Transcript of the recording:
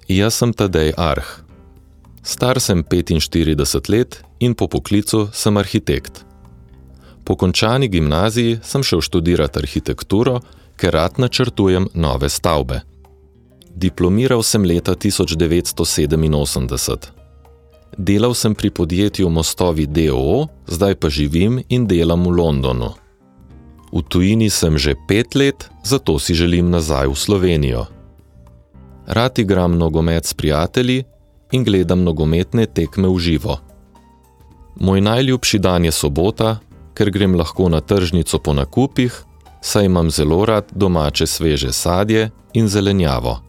Jaz sem Tadej Arh. Star sem 45 let in po poklicu sem arhitekt. Po končani gimnaziji sem šel študirati arhitekturo, ker rad načrtujem nove stavbe. Diplomiral sem leta 1987. Delal sem pri podjetju Mostovi d.o.o., zdaj pa živim in delam v Londonu. V tujini sem že 5 let, zato si želim nazaj v Slovenijo. Rad igram nogomet s prijatelji in gledam nogometne tekme v živo. Moj najljubši dan je sobota, ker grem lahko na tržnico po nakupih, saj imam zelo rad domače sveže sadje in zelenjavo.